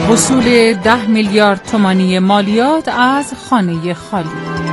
وصول 10 میلیارد تومانی مالیات از خانه خالی.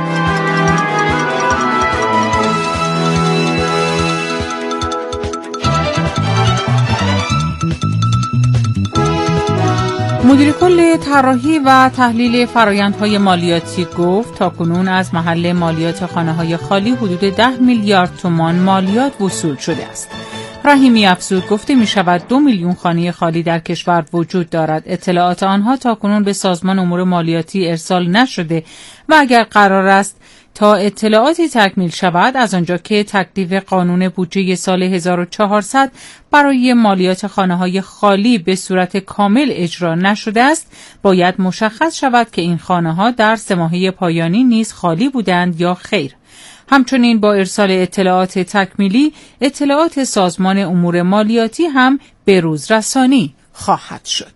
مدیر کل طراحی و تحلیل فرآیندهای مالیاتی گفت تاکنون از محل مالیات خانه‌های خالی حدود 10 میلیارد تومان مالیات وصول شده است. رحیمی افزود گفته می شود 2 میلیون خانه خالی در کشور وجود دارد. اطلاعات آنها تاکنون به سازمان امور مالیاتی ارسال نشده و اگر قرار است تا اطلاعاتی تکمیل شود از آنجا که تکلیف قانون بودجه سال 1400 برای مالیات خانه‌های خالی به صورت کامل اجرا نشده است، باید مشخص شود که این خانه‌ها در 3 ماهه پایانی نیز خالی بودند یا خیر. همچنین با ارسال اطلاعات تکمیلی، اطلاعات سازمان امور مالیاتی هم به روز رسانی خواهد شد.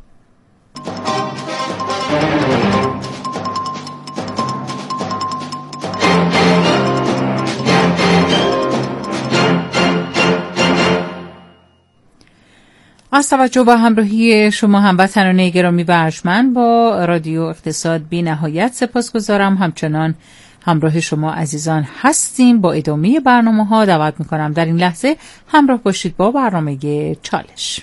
از توجه و همراهی شما هموطنان گرامی و ارجمند با رادیو اقتصاد بی نهایت سپاسگزارم. همچنان همراه شما عزیزان هستیم. با ادامه برنامه‌ها دعوت می‌کنم در این لحظه همراه باشید با برنامه چالش.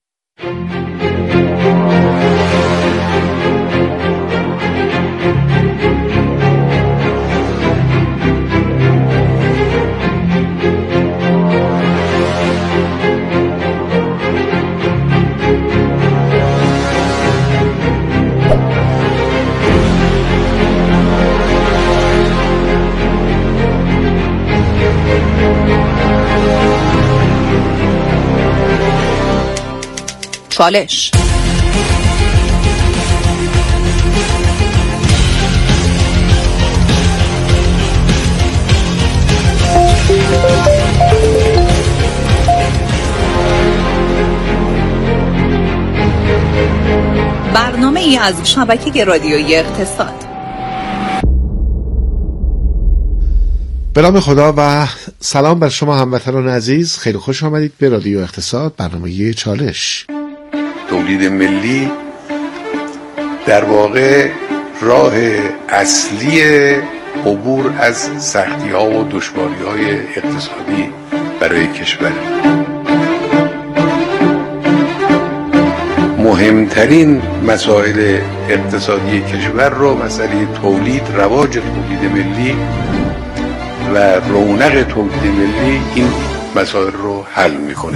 چالش. برنامه ای از شبکه رادیویی اقتصاد. به نام خدا و سلام بر شما هموطنان عزیز. خیلی خوش آمدید به رادیو اقتصاد، برنامه چالش. تولید ملی در واقع راه اصلی عبور از سختی‌ها و دشواری‌های اقتصادی برای کشور. مهمترین مسائل اقتصادی کشور رو مسئله تولید، رواج تولید ملی و رونق تولید ملی این مسائل رو حل میکنه.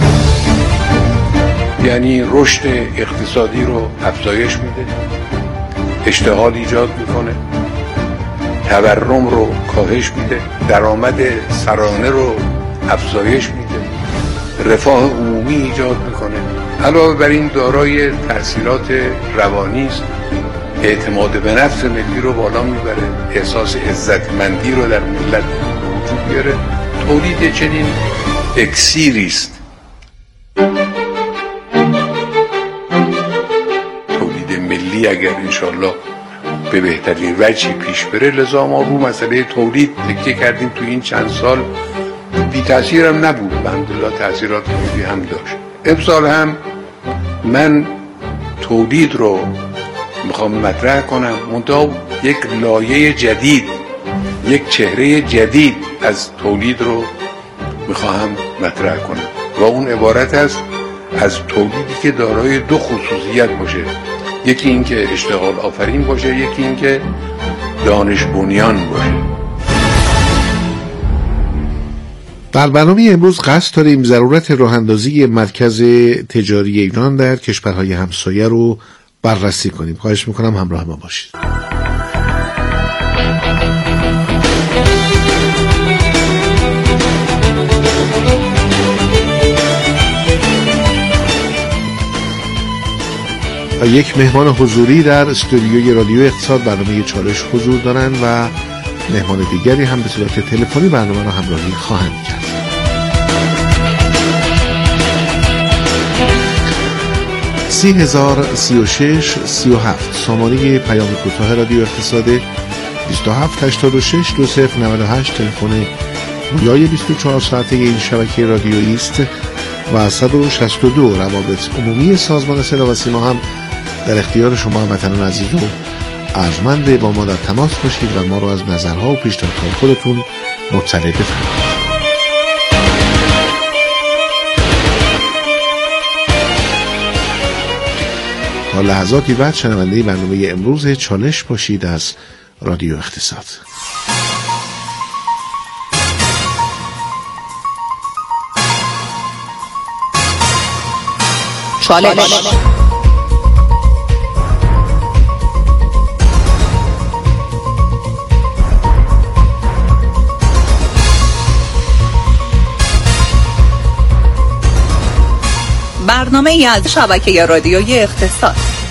یعنی رشد اقتصادی رو افزایش میده، اشتغال ایجاد میکنه، تورم رو کاهش میده، درآمد سرانه رو افزایش میده، رفاه عمومی ایجاد میکنه. علاوه بر این دارای تأثیرات روانی است، اعتماد به نفس ملی رو بالا میبره، احساس عزتمندی رو در ملت وجود بیاره. تولید چنین اکسیری است. تولید ملی اگر انشالله به بهترین وجهی پیش بره، لذا ما رو مسئله تولید تکیه کردیم تو این چند سال. بی تأثیر هم نبود، الحمدلله تأثیرات ملی هم داشت. امسال هم من تولید رو میخوام مطرح کنم، منتها یک لایه جدید، یک چهره جدید از تولید رو میخوام مطرح کنم و اون عبارت است از تولیدی که دارای 2 خصوصیت باشه. یکی این که اشتغال آفرین باشه، یکی این که دانش بنیان باشه. در برنامه امروز قصد داریم ضرورت راه‌اندازی مرکز تجاری ایران در کشورهای همسایه رو بررسی کنیم. خواهش میکنم همراه ما باشید. و یک مهمان حضوری در استودیوی رادیو اقتصاد برنامه چالش حضور دارند و مهمان دیگری هم به صورت تلفنی برنامه را همراهی خواهند کرد. (30,036) سامانه پیام کوتاه رادیو اقتصاد 2786 2098 تلفن گویای 24 ساعته این شبکه رادیویی است و 162 روابط عمومی سازمان صدا و سیما هم در اختیار شما هموطنان عزیز و ارجمند با ما در تماس باشید و ما رو از نظرها و پیشنهادهای خودتون مطلع بفرمایید. تا لحظاتی بعد شنونده برنامه امروز چالش باشید از رادیو اقتصاد. چالش. برنامه ای از شبکه رادیویی اقتصاد.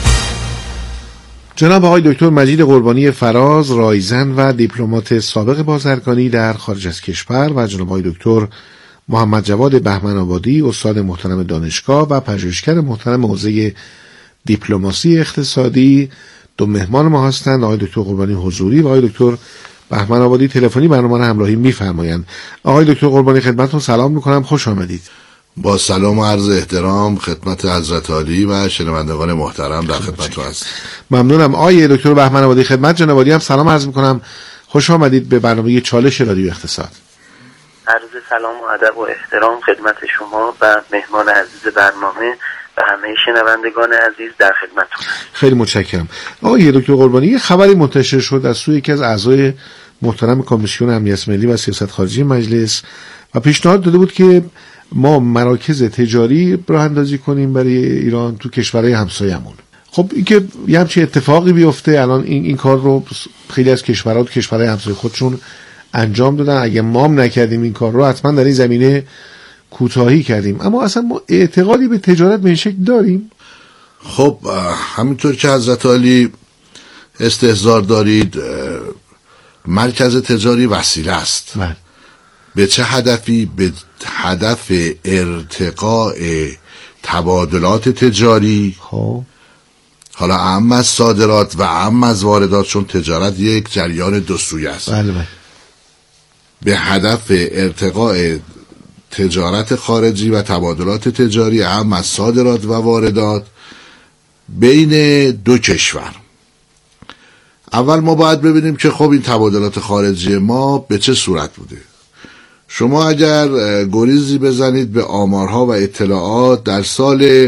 جناب آقای دکتر مجید قربانی فراز، رایزن و دیپلمات سابق بازرگانی در خارج از کشور، و جناب آقای دکتر محمد جواد بهمن آبادی، استاد محترم دانشگاه و پژوهشگر محترم حوزه دیپلماسی اقتصادی، دو مهمان ما هستند. آقای دکتر قربانی حضوری و آقای دکتر بهمن آبادی تلفنی برنامه را همراهی می‌فرمایند. آقای دکتر قربانی خدمتتون سلام می‌کنم، خوش آمدید. با سلام و عرض احترام خدمت حضرت عالی و شنوندگان محترم در خدمتتون هستم. ممنونم. آقای دکتر بهمن آبادی خدمت جناب عالی هم سلام عرض می‌کنم، خوش آمدید به برنامه چالش رادیو اقتصاد. عرض سلام و ادب و احترام خدمت شما و مهمان عزیز برنامه و همه شنوندگان عزیز در خدمتتون. خیلی متشکرم. آقای دکتر قربانی، یه خبری منتشر شد از سوی یکی از اعضای محترم کمیسیون امنیت ملی و سیاست خارجی مجلس و پیشنهاد داده بود که ما مراکز تجاری راه اندازی کنیم برای ایران تو کشورهای همسایه‌مون. خب این که یه همچین اتفاقی بیفته، الان این کار رو خیلی از کشورها تو کشورهای همسایه خودشون انجام دادن. اگه ما هم نکردیم این کار رو، حتما در این زمینه کوتاهی کردیم. اما اصلا ما اعتقادی به تجارت به این شکل داریم؟ خب همینطور که حضرت عالی استحضار دارید، مرکز تجاری وسیله است. به چه هدفی؟ به هدف ارتقاء تبادلات تجاری. خب حالا اهم از صادرات و اهم از واردات، چون تجارت یک جریان دو سویه است. بله. به هدف ارتقاء تجارت خارجی و تبادلات تجاری اهم از صادرات و واردات بین دو کشور. اول ما باید ببینیم که خب این تبادلات خارجی ما به چه صورت بوده. شما اگر گریزی بزنید به آمارها و اطلاعات، در سال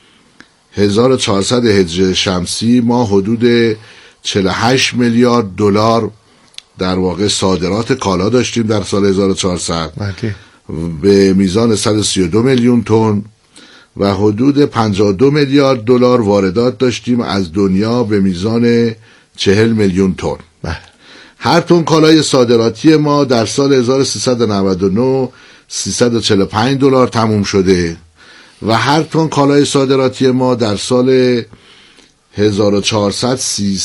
1400 هجری شمسی ما حدود 48 میلیارد دلار در واقع صادرات کالا داشتیم در سال 1400 به میزان 132 میلیون تن و حدود 52 میلیارد دلار واردات داشتیم از دنیا به میزان 40 میلیون تن. هر تن کالای صادراتی ما در سال 1399 345 دلار تموم شده و هر تن کالای صادراتی ما در سال 1400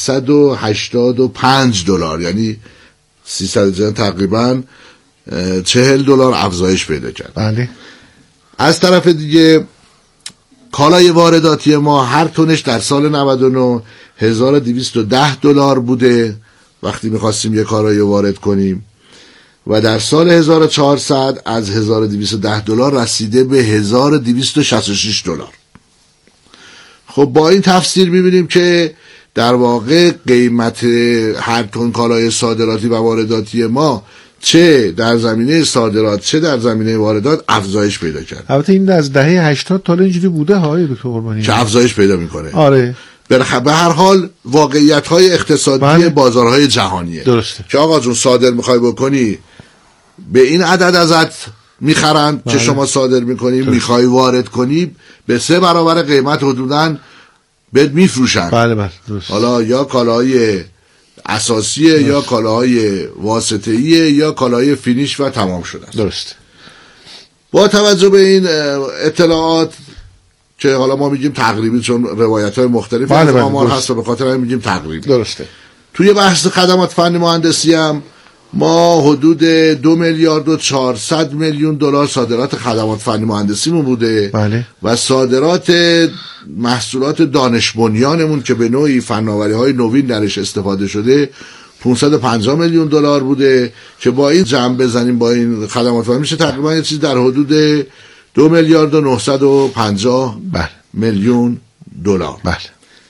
385 دلار، یعنی 300 تقریبا 40 دلار افزایش پیدا کرد. بله. از طرف دیگه کالای وارداتی ما هر تنش در سال 99 1210 دلار بوده وقتی میخواستیم یک کالای وارد کنیم و در سال 1400 از 1210 دلار رسیده به 1266 دلار. خب با این تفسیر میبینیم که در واقع قیمت هر تن کالای صادراتی و وارداتی ما چه در زمینه صادرات چه در زمینه واردات افزایش پیدا کرد. البته این از دهه 80 تا اینجوری بوده های دکتر قربانی که افزایش پیدا میکنه. آره. به هر حال واقعیت‌های اقتصادی بله. بازارهای جهانیه. درسته. که آقا جون صادر میخوای بکنی به این عدد ازت میخرن بله. که شما صادر میکنی، میخوای وارد کنی به 3 برابر قیمت حدوداً بهت میفروشن. بله بله درست. حالا یا کالاهای اساسیه درست. یا کالاهای واسطه‌ایه یا کالاهای فینیش و تمام شده است. درست. با توجه به این اطلاعات که حالا ما میگیم تقریبی چون روایت‌های مختلفی از آمار هست و به خاطر همین میگیم تقریبی. درسته. توی بحث خدمات فنی مهندسی هم ما حدود 2 میلیارد و 400 میلیون دلار صادرات خدمات فنی مهندسیمون بوده. بله. و صادرات محصولات دانش بنیانمون که به نوعی فناوری‌های نوین درش استفاده شده 550 میلیون دلار بوده که با این جمع بزنیم با این خدمات فنی میشه تقریبا یه چیز در حدود 2 میلیارد و 950 میلیون دلار. بله.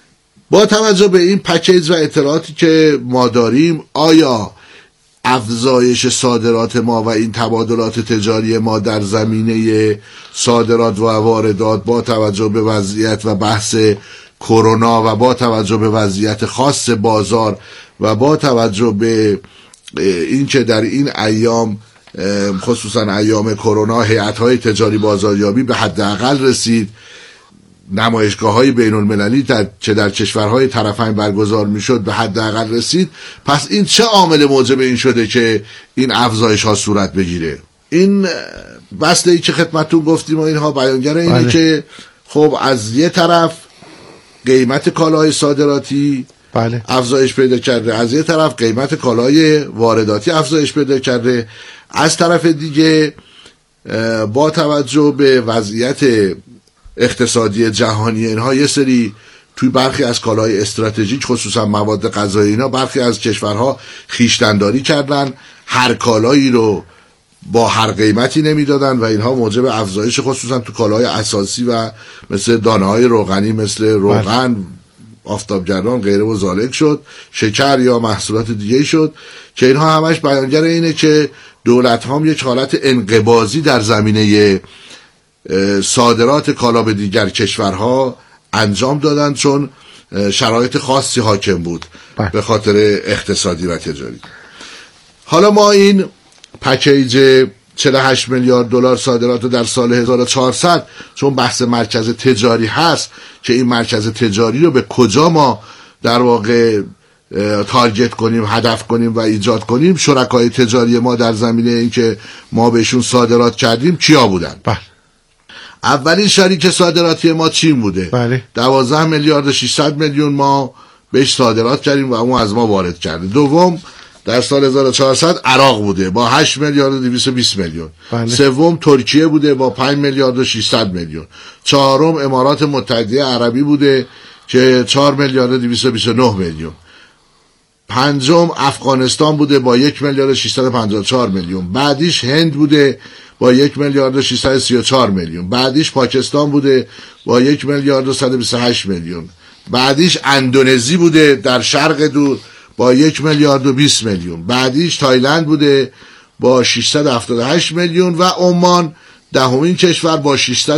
با توجه به این پکیج و اطلاعاتی که ما داریم، آیا افزایش صادرات ما و این تبادلات تجاری ما در زمینه صادرات و واردات با توجه به وضعیت و بحث کرونا و با توجه به وضعیت خاص بازار و با توجه به اینکه در این ایام خصوصا ایام کرونا هیئت‌های تجاری بازاریابی به حداقل رسید، نمایشگاه‌های بین‌المللی که در کشورهای طرفین برگزار می‌شد به حداقل رسید، پس این چه عامل موجب این شده که این افزایش‌ها صورت بگیره؟ این بسته‌ای که خدمتتون گفتیم و اینها بیانگر اینه که خب از یه طرف قیمت کالاهای صادراتی افزایش پیدا کرده، از یه طرف قیمت کالاهای وارداتی افزایش پیدا کرده، از طرف دیگه با توجه به وضعیت اقتصادی جهانی اینها یه سری توی برخی از کالاهای استراتژیک خصوصا مواد غذایی اینا برخی از کشورها خویشتن‌داری کردن، هر کالایی رو با هر قیمتی نمیدادن و اینها موجب افزایش خصوصا تو کالاهای اساسی و مثل دانه‌های روغنی مثل روغن، آفتابگردان غیره و ذالک شد، شکر یا محصولات دیگه شد که اینها همش بیانگر اینه که دولت ها یک حالت انقباضی در زمینه صادرات کالا به دیگر کشورها انجام دادن چون شرایط خاصی حاکم بود به خاطر اقتصادی و تجاری. حالا ما این پکیج 48 میلیارد دلار صادرات رو در سال 1400 چون بحث مرکز تجاری هست که این مرکز تجاری رو به کجا ما در واقع تارگت کنیم، هدف کنیم و ایجاد کنیم، شرکای تجاری ما در زمینه این که ما بهشون صادرات کردیم کیا بودن؟ اولین شریک صادراتی ما چین بوده. 12 میلیارد 600 میلیون ما بهش صادرات کردیم و اون از ما وارد کرده. دوم در سال 1400 عراق بوده با 8 میلیارد و 220 میلیون. سوم ترکیه بوده با 5 میلیارد و 600 میلیون. چهارم امارات متحده عربی بوده که 4 میلیارد و 229 میلیون. پنجم افغانستان بوده با 1 میلیارد و 654 میلیون. بعدیش هند بوده با 1 میلیارد و 634 میلیون. بعدیش پاکستان بوده با 1 میلیارد و 128 میلیون. بعدیش اندونزی بوده در شرق دور با 1 میلیارد و 20 میلیون. بعدیش تایلند بوده با 678 میلیون و عمان دهمین کشور با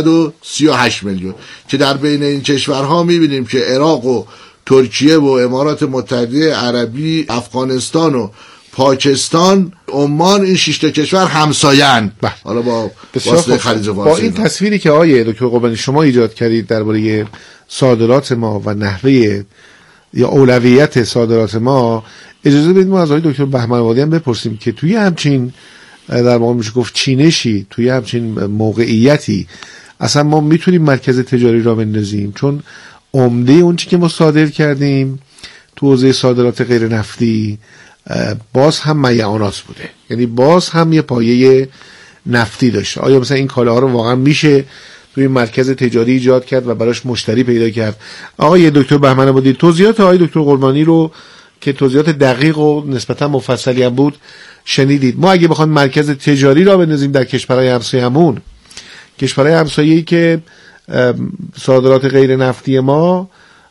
638 میلیون که در بین این کشورها میبینیم که عراق و ترکیه و امارات متحده عربی، افغانستان و پاکستان، عمان، این 6 تا کشور همسایه‌اند. حالا با واسطه خلیج فارس. با این تصویری که آقای دکتر قربانی شما ایجاد کردید درباره صادرات ما و نحوه یا اولویت صادرات ما، اجازه بدید ما از آقای دکتر بهمن‌آبادی هم بپرسیم که توی همچین در واقع میشه گفت چینشی، توی همچین موقعیتی اصلا ما میتونیم مرکز تجاری را بندازیم؟ چون عمده اون چی که ما صادر کردیم تو حوزه صادرات غیر نفتی باز هم میعانات بوده، یعنی باز هم یه پایه نفتی داشته. آیا مثلا این کالاها رو واقعا میشه توی مرکز تجاری ایجاد کرد و براش مشتری پیدا کرد؟ آقای دکتر بهمن‌آبادی توضیحات آقای دکتر قربانی رو که توضیحات دقیق و نسبتا مفصلی هم بود شنیدید. ما اگه بخوایم مرکز تجاری را بندازیم در کشورهای همسایه‌مون، کشورهای همسایه‌ای که صادرات غیر نفتی ما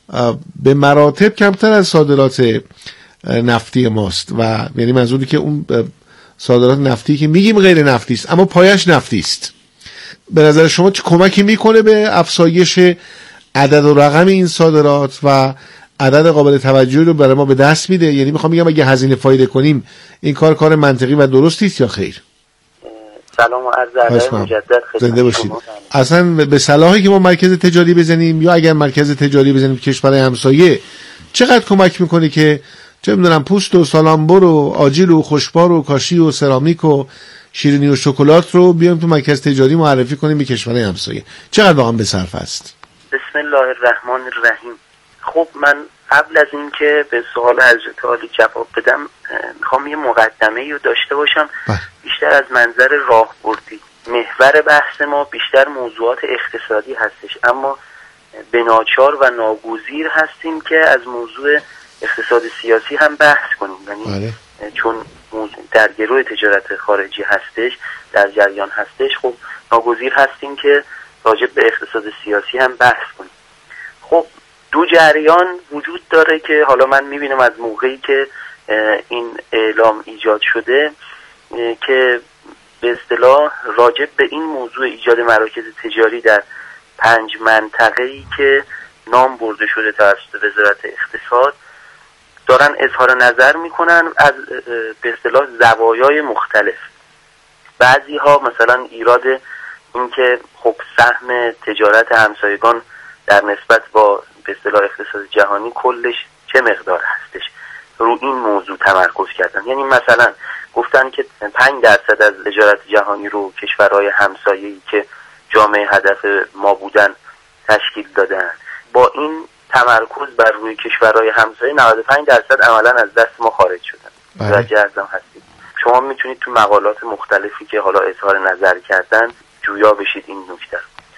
به مراتب کمتر از صادرات نفتی ماست و یعنی منظوری که اون صادرات نفتی که میگیم غیر نفتی است اما پایش نفتی است، به نظر شما چه کمکی میکنه به افزایش عدد و رقم این صادرات و عدد قابل توجهی رو برای ما به دست میده؟ یعنی میخوام بگم اگه هزینه فایده کنیم این کار منطقی و درستی است یا خیر؟ سلام و عرض ادب مجدد خدمت شما. اصلا به صلاحی که ما مرکز تجاری بزنیم یا اگر مرکز تجاری بزنیم کشورهای همسایه چقدر کمک میکنه که چه میدونم پوست و سالامبر و آجیل و خوشبار و کاشی و سرامیک و شیرینی و شکلات رو بیایم تو مرکز تجاری معرفی کنیم به کشورهای همسایه؟ چقدر واقعا به صرف است؟ بسم الله الرحمن الرحیم. خب من قبل از اینکه به سوال حضرت عالی جواب بدم میخوام یه مقدمه‌ای رو داشته باشم بیشتر از منظر راهبردی. محور بحث ما بیشتر موضوعات اقتصادی هستش اما به ناچار و ناگزیر هستیم که از موضوع اقتصاد سیاسی هم بحث کنیم، یعنی چون در گروه تجارت خارجی هستش، در جریان هستش، خب ناگزیر هستیم که راجع به اقتصاد سیاسی هم بحث کنیم. خب دو جریان وجود داره که حالا من میبینم از موقعی که این اعلام ایجاد شده که به اصطلاح راجع به این موضوع ایجاد مراکز تجاری در 5 منطقه‌ای که نام برده شده توسط وزارت اقتصاد دارن اظهار نظر میکنن از به اصطلاح زوایای مختلف. بعضی ها مثلا ایراد این که خب سهم تجارت همسایگان در نسبت با به اصطلاح اقتصاد جهانی کلش چه مقدار هستش، رو این موضوع تمرکز کردن. یعنی مثلا گفتن که 5% از تجارت جهانی رو کشورهای همسایه‌ای که جامعه هدف ما بودن تشکیل دادن. با این تمرکز بر روی کشورهای همسایه 95% عملا از دست ما خارج شدن. متوجه هستید؟ شما میتونید تو مقالات مختلفی که حالا اظهار نظر کردن جویا بشید این نکته.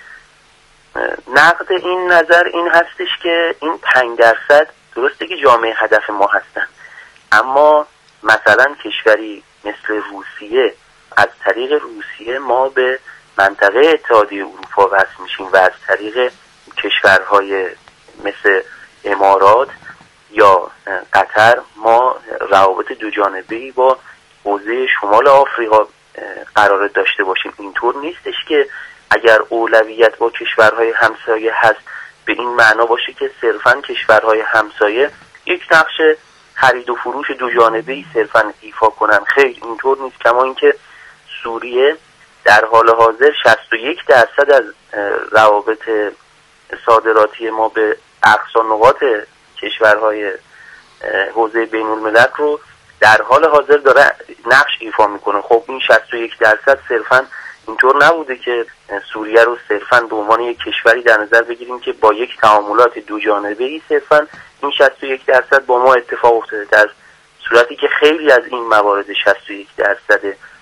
نقد این نظر این هستش که این 5% درسته که جامعه هدف ما هستن، اما مثلا کشوری مثل روسیه، از طریق روسیه ما به منطقه اتحادیه اروپا وصل میشیم و از طریق کشورهای مثل امارات یا قطر ما روابط دو جانبه‌ای با حوزه شمال آفریقا قرار داشته باشیم. اینطور نیستش که اگر اولویت با کشورهای همسایه هست به این معنا باشه که صرفاً کشورهای همسایه یک نقش خرید و فروش دو جانبه‌ای صرفاً ایفا کنن. خیر، اینطور نیست. کما اینکه سوریه در حال حاضر 61% از روابط صادراتی ما به اقصا نقاط کشورهای حوزه بین الملل رو در حال حاضر داره نقش ایفا میکنه. خب این 61% صرفاً اینطور نبوده که سوریه رو صرفاً به عنوان یک کشوری در نظر بگیریم که با یک تعاملات دو جانبه‌ای صرفاً این 61% با ما اتفاق افتاده، در صورتی که خیلی از این موارد 61%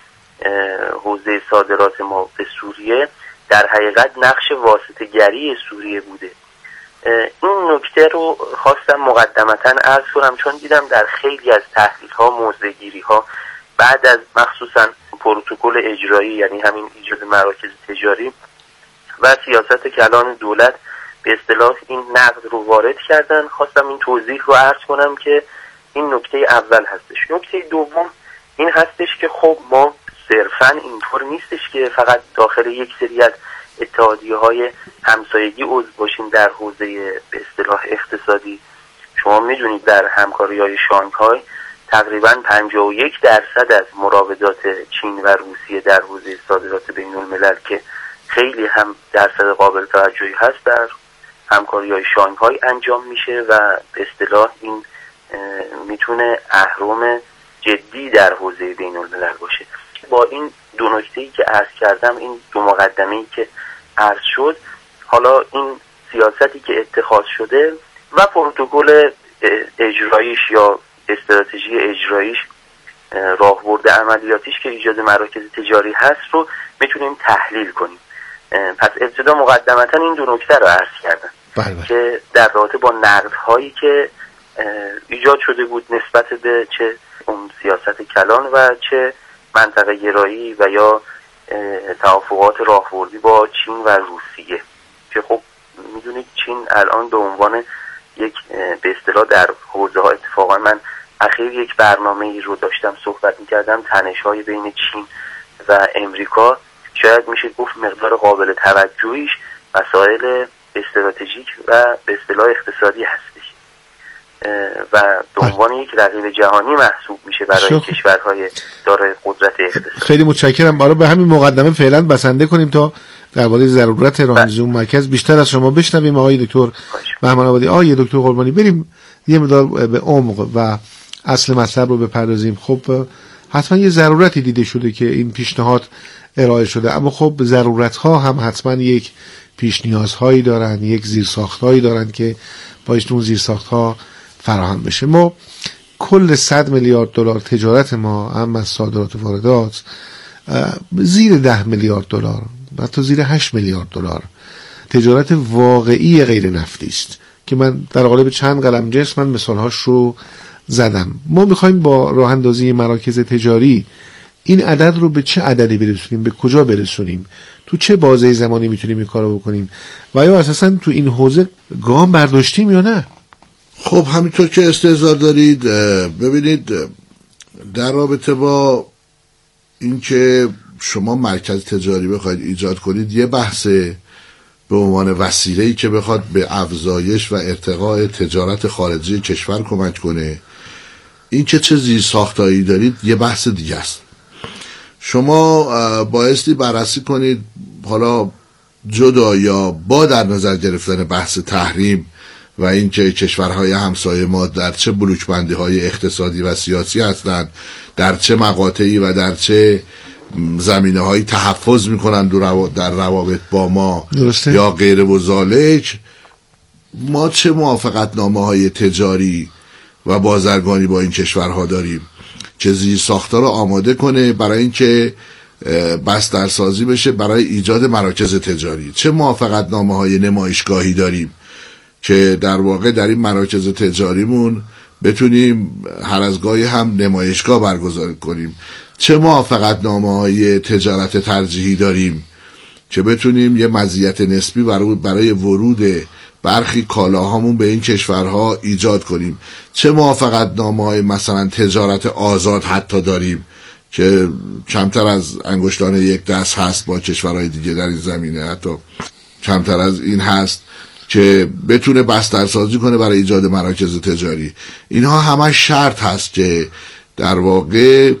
حوزه صادرات ما به سوریه در حقیقت نقش واسطه‌گری سوریه بوده. این نکته رو خواستم مقدمتاً عرض کنم چون دیدم در خیلی از تحلیل‌ها، موضع‌گیری‌ها بعد از مخصوصاً پروتکل اجرایی، یعنی همین ایجاد مراکز تجاری و سیاست کلان دولت به اصطلاح این نقد رو وارد کردن. خواستم این توضیح رو عرض کنم که این نکته اول هستش. نکته دوم این هستش که خب ما صرفاً اینطور نیستش که فقط داخل یک سری از اتحادیه‌های همسایگی عضو باشیم در حوزه به اصطلاح اقتصادی. شما میدونید در همکاری‌های شانگهای تقریباً 51% از مراودات چین و روسیه در حوزه صادرات بین الملل که خیلی هم درصد قابل توجهی هست در همکاری‌های شانگهای انجام میشه و به اصطلاح این میتونه اهرم جدی در حوزه بین الملل باشه. با این دو نکته‌ای که عرض کردم، این دو مقدمه‌ای که عرض شد، حالا این سیاستی که اتخاذ شده و پروتکل اجراییش یا استراتژی اجراییش، راهبرد عملیاتیش که ایجاد مراکز تجاری هست رو میتونیم تحلیل کنیم. پس ابتدا مقدمتا این دو نکته رو عرض کردم که در رابطه با نقدهایی که ایجاد شده بود نسبت به چه اون سیاست کلان و چه منطقه گرایی و یا توافقات راهبردی با چین و روسیه که خب میدونید چین الان به عنوان یک به اصطلاح در حوزه ها، اتفاقا من اخیر یک برنامه‌ای رو داشتم صحبت می‌کردم، تنش‌های بین چین و امریکا، شاید میشه گفت مقدار قابل توجهیش مسائل استراتژیک و به اصطلاح اقتصادی هستش و به عنوان یک رقیب جهانی محسوب میشه برای کشورهای دارای قدرت اقتصادی. خیلی متشکرم. برای به همین مقدمه فعلا بسنده کنیم تا درباره ضرورت راهاندازی اون مرکز بیشتر از شما بشنویم. آقای دکتر بهمن آبادی، آقای دکتر قربانی، بریم یه مقدار به عمق و اصل مطلب رو بپردازیم. خب حتما یه ضرورتی دیده شده که این پیشنهاد ارائه شده، اما خب ضرورت‌ها هم حتما یک پیش نیازهایی دارن، یک زیرساخت‌هایی دارن که باید اون زیرساخت‌ها فراهم بشه. ما کل 100 میلیارد دلار تجارت ما هم از صادرات و واردات زیر 10 میلیارد دلار، حتی زیر 8 میلیارد دلار تجارت واقعی غیر نفتی است که من در قالب چند قلم جنس من مثالهاش رو زدم. ما میخوایم با راه اندازی مراکز تجاری این عدد رو به چه عددی برسونیم، به کجا برسونیم، تو چه بازه زمانی میتونیم این کارو بکنیم و یا اساسا تو این حوزه گام برداشتیم یا نه؟ خب همینطور که استحضار دارید، ببینید در رابطه با اینکه شما مرکز تجاری بخواید ایجاد کنید، یه بحثه به عنوان وسیله‌ای که بخواد به افزایش و ارتقاء تجارت خارجی کشور کمک کنه، این که چه زیرساختایی دارید یه بحث دیگه است. شما بایستی بررسی کنید، حالا جدا یا با در نظر گرفتن بحث تحریم و اینکه کشورهای همسایه ما در چه بلوک‌بندی‌های اقتصادی و سیاسی هستند، در چه مقاطعی و در چه زمینه‌هایی تحفظ می‌کنند در روابط با ما درسته. یا غیر و ذالک، ما چه موافقتنامه‌های تجاری و بازرگانی با این کشورها داریم که زیرساخت‌ها رو آماده کنه برای اینکه بسترسازی بشه برای ایجاد مراکز تجاری. چه موافقتنامه‌های نمایشگاهی داریم که در واقع در این مراکز تجاریمون بتونیم هر از گاهی هم نمایشگاه برگزار کنیم. چه موافقتنامه‌های تجارت ترجیحی داریم که بتونیم یه مزیت نسبی برای ورود برخی کالاهامون به این کشورها ایجاد کنیم. چه موافقتنامه‌های مثلا تجارت آزاد حتی داریم که کمتر از انگشتان یک دست هست با کشورهای دیگه در این زمینه، حتی کمتر از این هست که بتونه بسترسازی کنه برای ایجاد مراکز تجاری. اینها همه شرط هست که در واقع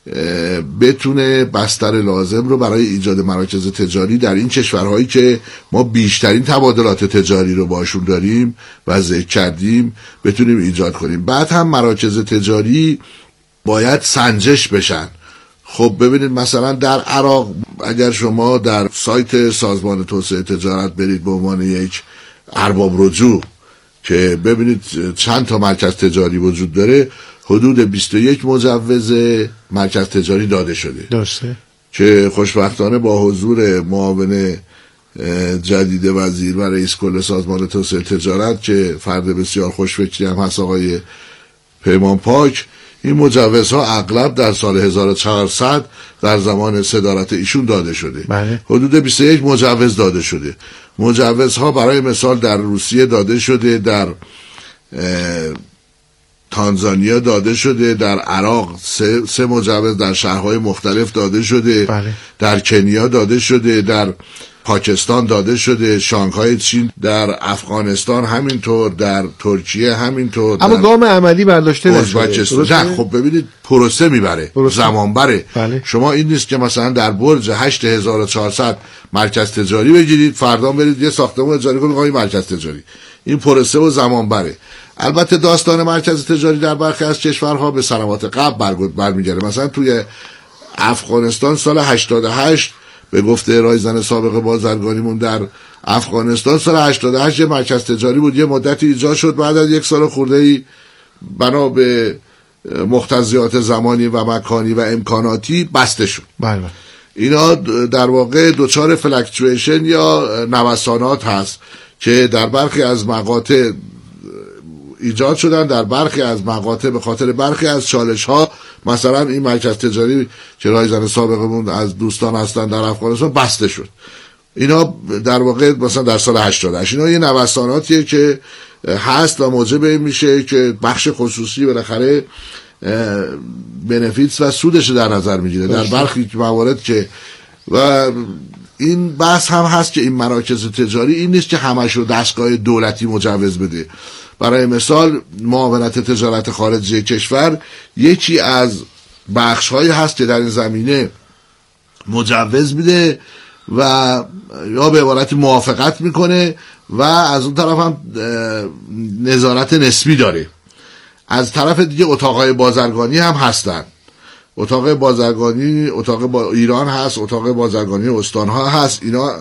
بتونه بستر لازم رو برای ایجاد مراکز تجاری در این کشورهایی که ما بیشترین تبادلات تجاری رو باشون داریم و ذکر کردیم بتونیم ایجاد کنیم. بعد هم مراکز تجاری باید سنجش بشن. خب ببینید مثلا در عراق اگر شما در سایت سازمان توسعه تجارت برید به عنوان یک ارباب رجوع که ببینید چند تا مرکز تجاری وجود داره، حدود 21 مجوز مرکز تجاری داده شده. درسته. که خوشبختانه با حضور معاون جدید وزیر و رئیس کل سازمان توسعه تجارت که فرد بسیار خوشفکری هم هست، آقای پیمان پاک، این مجوزها اغلب در سال 1400 در زمان صدارت ایشون داده شده. بله. حدود 21 مجوز داده شده. مجوزها برای مثال در روسیه داده شده، در تانزانیا داده شده، در عراق 3 مجوز در شهرهای مختلف داده شده. بله. در کنیا داده شده، در پاکستان داده شده، شانگهای چین، در افغانستان همینطور، در ترکیه همینطور، اما گام عملی برداشته نشده. نه خب ببینید پروسه میبره، زمان بره. بله. شما این نیست که مثلا در برج 8400 مرکز تجاری بگیرید، فردا برید یه ساختمان اجاره کنید آقای مرکز تجاری. این پروسه و زمان بره. البته داستان مرکز تجاری در برخی از کشورها به سنوات قبل برمیگرده. مثلا توی افغانستان سال 88 به گفته رایزن سابق بازرگانیمون در افغانستان سال 88 مرکز تجاری بود، یه مدتی ایجاد شد، بعد از 1 سال خورده‌ای بنا به مقتضیات زمانی و مکانی و امکاناتی بسته شد. بله. اینا در واقع دوچار فلکچویشن یا نوسانات هست که در برخی از مقاطع ایجاد شدن، در برخی از مقاطع به خاطر برخی از چالش ها، مثلا این مرکز تجاری که رایزن سابقمون از دوستان هستن در افغانستان بسته شد. اینا در واقع مثلا در سال 88 اینا یه نوساناتیه که هست و موجب این میشه که بخش خصوصی بالاخره بنفیتس و سودش در نظر میگیره در برخی موارد که و این بحث هم هست که این مراکز تجاری این نیست که همش رو دستگاه دولتی مجوز بده. برای مثال معاونت تجارت خارجی کشور یکی از بخش‌هایی هست که در این زمینه مجوز میده و یا به عبارت موافقت میکنه و از اون طرف هم نظارت نسبی داره. از طرف دیگه اتاقهای بازرگانی هم هستن. اتاق بازرگانی ایران هست، اتاق بازرگانی استانها هست، اینا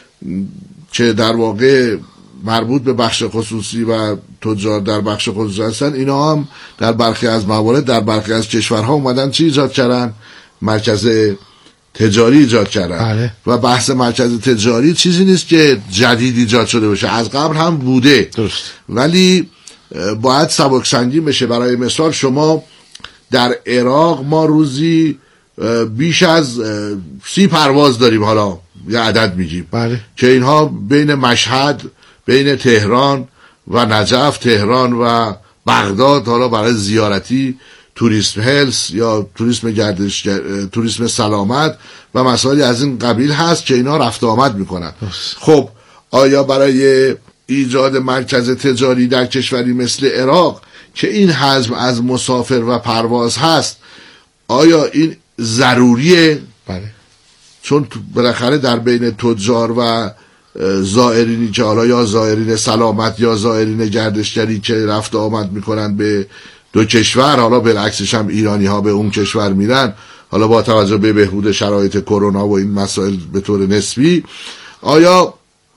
که در واقع مربوط به بخش خصوصی و تجار در بخش خصوصی هستن، اینا هم در برخی از موارد در برخی از کشورها اومدن چی ایجاد کردن؟ مرکز تجاری ایجاد کردن. بله. و بحث مرکز تجاری چیزی نیست که جدید ایجاد شده باشه، از قبل هم بوده. درست. ولی باید سبک سنگین بشه. برای مثال شما در عراق ما روزی بیش از 30 پرواز داریم، حالا یه عدد میگیم، بله. که اینها بین مشهد، بین تهران و نجف، تهران و بغداد، حالا برای زیارتی، توریسم هلس یا توریسم گردش، توریسم سلامت و مسائلی از این قبیل هست که اینا رفت آمد میکنن. خب آیا برای ایجاد مرکز تجاری در کشوری مثل عراق که این حجم از مسافر و پرواز هست، آیا این ضروریه؟ بله. چون بالاخره در بین تجار و زائرینی که حالا یا زائرین سلامت یا زائرین گردشگری که رفت آمد میکنن به دو کشور، حالا بالعکسش هم ایرانی ها به اون کشور میرن، حالا با توجه به بهبود شرایط کرونا و این مسائل به طور نسبی، آیا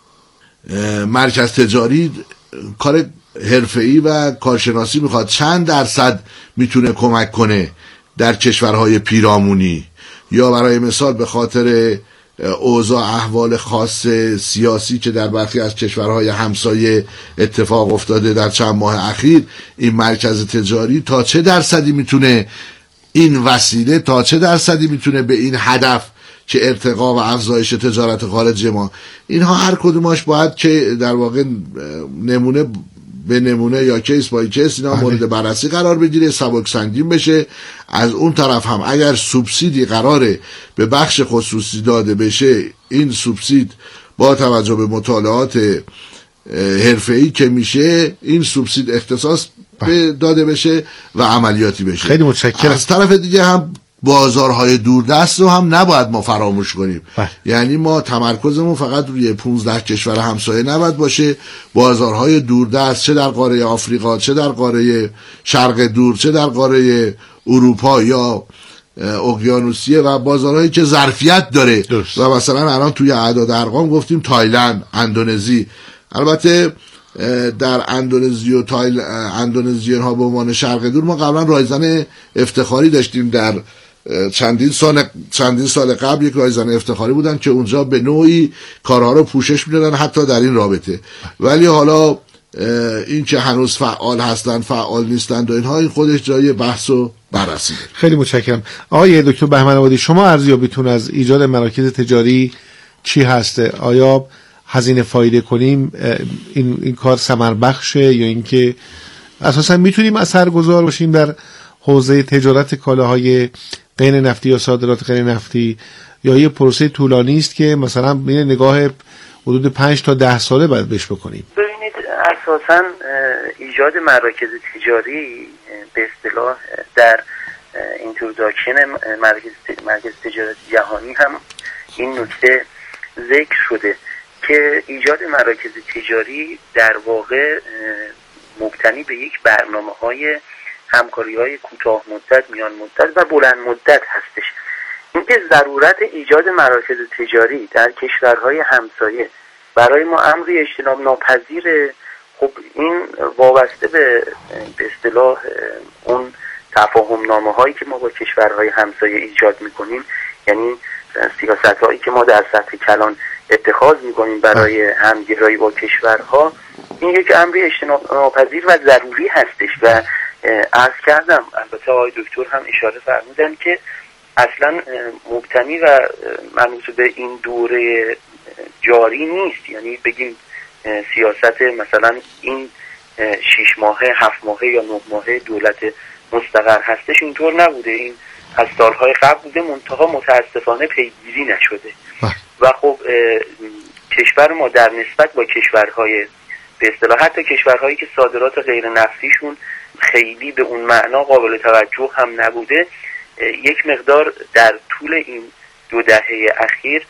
مرکز تجاری کار حرفه‌ای و کارشناسی میخواد؟ چند درصد میتونه کمک کنه در کشورهای پیرامونی، یا برای مثال به خاطر اوضاع احوال خاص سیاسی که در برخی از کشورهای همسایه اتفاق افتاده در چند ماه اخیر، این مرکز تجاری تا چه درصدی میتونه، این وسیله تا چه درصدی میتونه به این هدف که ارتقا و افزایش تجارت خارجی ما، اینها هر کدوماش باید که در واقع نمونه به نمونه یا کیس بای کیس اینا مورد بررسی قرار بگیره، سبک سنگین بشه. از اون طرف هم اگر سوبسیدی قراره به بخش خصوصی داده بشه، این سوبسید با توجه به مطالعات حرفه‌ای که میشه، این سوبسید اختصاص داده بشه و عملیاتی بشه. خیلی متشکرم. از طرف دیگه هم بازارهای دوردست رو هم نباید ما فراموش کنیم. یعنی ما تمرکزمون فقط روی 15 کشور همسایه نباید باشه، بازارهای دوردست چه در قاره آفریقا، چه در قاره شرق دور، چه در قاره اروپا یا اقیانوسیه و بازارهایی که ظرفیت داره درست. و مثلا الان توی اعداد ارقام گفتیم تایلند، اندونزی. البته در اندونزی و اندونزیان ها به عنوان شرق دور ما قبلا رایزن افتخاری داشتیم، در چندین سال قبل یک رایزن افتخاری بودن که اونجا به نوعی کارها رو پوشش میدادن حتی در این رابطه. ولی حالا این که هنوز فعال هستن فعال نیستند و اینها، این خودش جای بحث و بررسی. خیلی متشکرم. آقای دکتر بهمن آبادی، شما ارزیابیتون از ایجاد مراکز تجاری چی هسته؟ آیا هزینه فایده کنیم این کار ثمر بخشه، یا اینکه اساسا میتونیم اثرگذار باشیم در حوزه تجارت کالاهای غیر نفتی یا صادرات غیر نفتی، یا یه پروسه طولانی است که مثلا نگاه حدود 5 تا 10 ساله باید بهش بکنیم؟ ببینید اساسا ایجاد مراکز تجاری به اصطلاح در اینتروداکشن مرکز تجارت جهانی هم این نکته ذکر شده که ایجاد مراکز تجاری در واقع مبتنی به یک برنامه‌های همکاری‌های کوتاه مدت، میان مدت و بلند مدت هستش. اینکه ضرورت ایجاد مراکز تجاری در کشورهای همسایه برای ما امری اجتناب ناپذیره. خب این وابسته به اصطلاح اون تفاهم نامه‌هایی که ما با کشورهای همسایه ایجاد می‌کنیم، یعنی سیاست‌هایی که ما در سطح کلان اتخاذ می‌کنیم برای همگرایی با کشورها، این یک امری اجتناب ناپذیر و ضروری هستش. و عرض کردم، البته آقای دکتر هم اشاره فرمودن که اصلا مبتنی و منوط به این دوره جاری نیست، یعنی بگیم سیاست مثلا این 6 ماهه 7 ماهه یا 9 ماهه دولت مستقر هستش، اینطور نبوده. این از سالهای قبل بوده، منتها متاسفانه پیگیری نشده. و خب کشور ما در نسبت با کشورهای به اصطلاح حتی کشورهایی که صادرات غیر نفتیشون خیلی به اون معنا قابل توجه هم نبوده، یک مقدار در طول این 2 دهه اخیر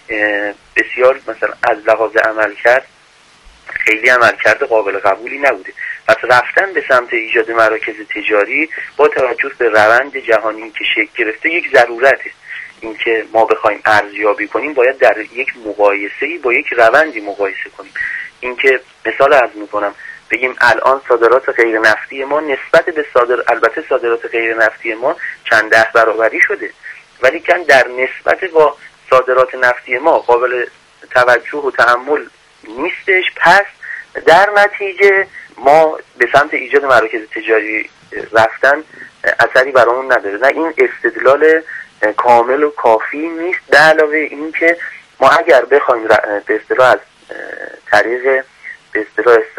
بسیار مثلا از لحاظ عملکرد خیلی عملکرد قابل قبولی نبوده. پس رفتن به سمت ایجاد مراکز تجاری با توجه به روند جهانی که شکل گرفته یک ضرورته. اینکه ما بخوایم ارزیابی کنیم باید در یک مقایسه‌ای با یک روندی مقایسه کنیم. اینکه مثال عرض می‌کنم، بگیم الان صادرات غیر نفتی ما نسبت به البته صادرات غیر نفتی ما چند 10 برابری شده، ولی کن در نسبت با صادرات نفتی ما قابل توجه و تأمل نیستش. پس در نتیجه ما به سمت ایجاد مراکز تجاری رفتن اثری برامون نداره. نه این استدلال کامل و کافی نیست. به علاوه این که ما اگر بخوایم به اصطلاح از طریق به اصطلاح